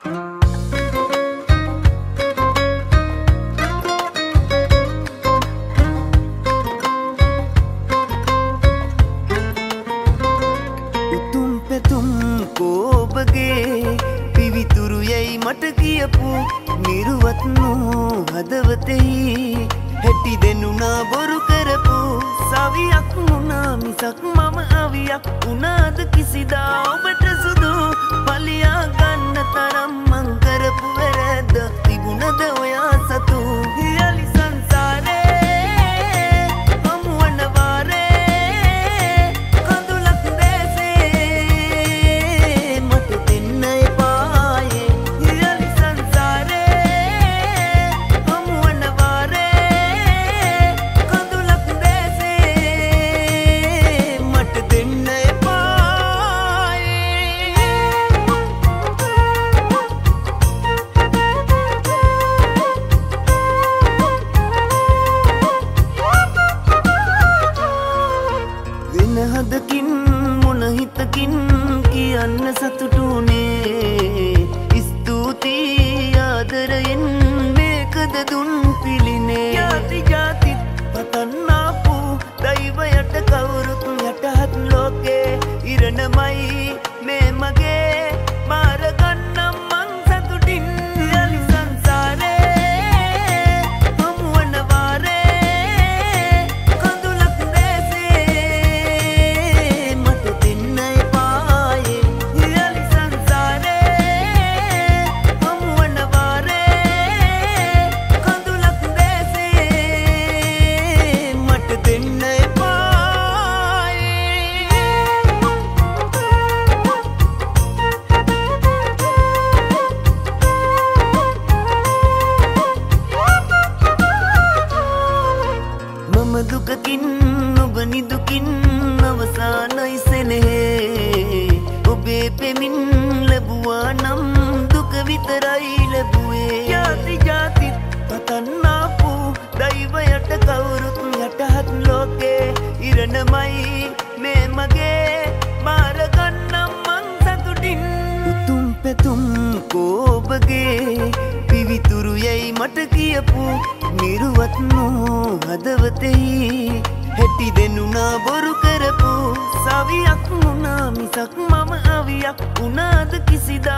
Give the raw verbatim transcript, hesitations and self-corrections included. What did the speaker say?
මට කියපු නිරුවත් නෝ හදවතෙහි හැටි දෙනුනා බොරු කරපු සවියක් වුණා මිසක් මම අවියක් වුණාද කිසිදා ඔබට සුදු පලියා ගන්න තරම් මං කරපු වැරද්ද තිබුණද ඔයා සතු යලි සංසාරේ හමුවන වාරේ කඳුලක් දැසේ මට දෙන්න එපා හදකින් මොන හිතකින් කියන්න සතුටුනේ ස්තුතියි ආදරයෙන් මේකද දුන් පිළිනේ යටි ජාතිත් පතන්නාපු දෛවයට කවුරුත් යටහත් ලෝකේ ඉරණමයි මේ මගේ මාරගන්නම් මං සතුටින් යලි සංසාරේ හමුවන වාරේ කඳුලක් දැසේ මට දෙන්න එපායේ යලි සංසාරේ හමුවන වාරේ කඳුලක් දැසේ මට දෙන්න දුකකින් ඔබ නිදුකින් අවසානයි සෙනෙහේ ඔබේ පෙමින් ලැබුවා නම් දුක විතරයි ලැබුවේ යටි ජාතිත් පතන්නාපු දෛවයට කවුරුත් යටහත් ලෝකේ ඉරණමයි මේ මගේ මාරගන්නම් මං සතුටින් උතුම් පැතුම් කෝබගේ පිවිතුරු යැයි මට කියපු නිරුවත් නෝ හදවතෙහි හැටි දෙනුනා බොරු කරපු සවියක් වුණා මිසක් මම අවියක් වුණාද කිසිදා